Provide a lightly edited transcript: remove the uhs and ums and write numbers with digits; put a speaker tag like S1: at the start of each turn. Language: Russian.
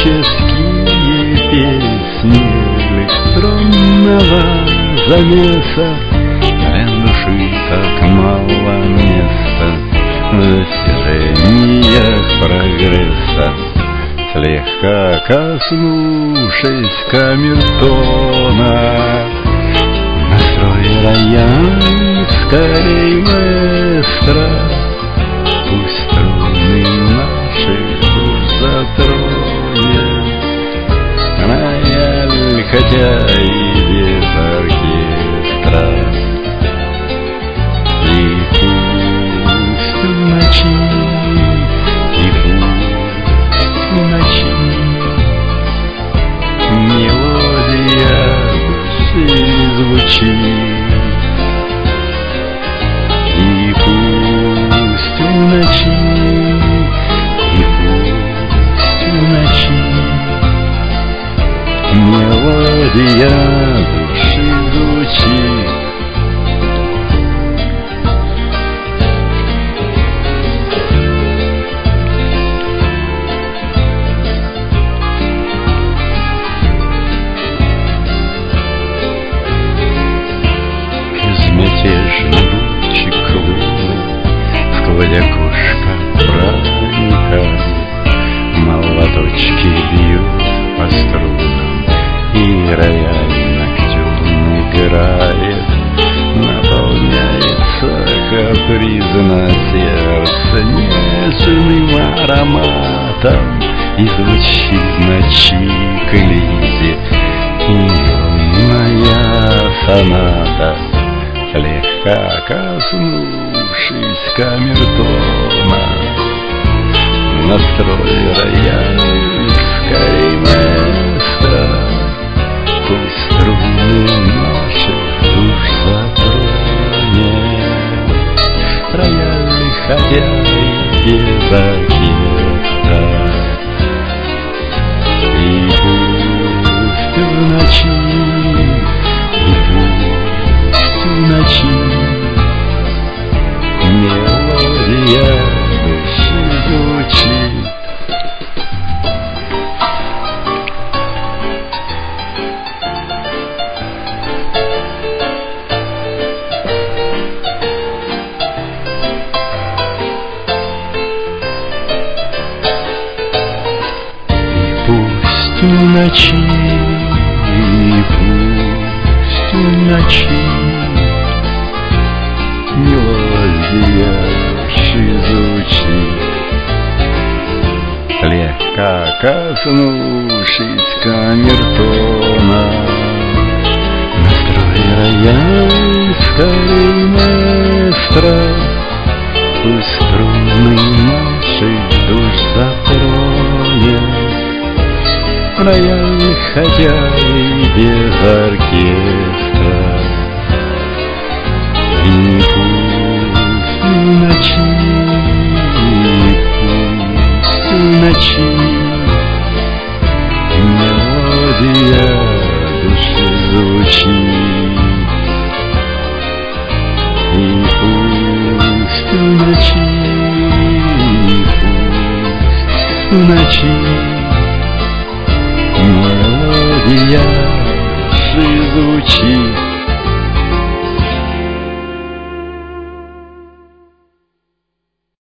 S1: Романтические песни электронного замеса. Для души так мало места в достижениях прогресса. Слегка коснувшись камертона, настрой рояль скорей, маэстро. Пусть струны наших душ затронет рояль, хотя и без оркестра. И пусть в ночи, и пусть в ночи мелодия души звучит. И пусть в ночи, и пусть в ночи мелодия души звучит. Безмятежный лучик луны сквозь окошко проникает, молоточки бьют по струнам, и рояль ноктюрн играет. Наполняется капризно сердце нежным ароматом, и звучит в ночи к Лизе юная соната. Слегка коснувшись камертона, настрой рояль скорей, маэстро. Пусть струны наших душ затронет рояль, хотя и без оркестра. И пусть в ночи, и пусть в ночи мелодия души звучит. В ночи, и пусть в ночи мелодия души звучит. Слегка коснувшись камертона, настрой рояль скорей, маэстро. Пусть струны наших душ затронет рояль, хотя и без оркестра. И пусть в ночи, и пусть в ночи мелодия души звучит. И пусть в ночи, и пусть в ночи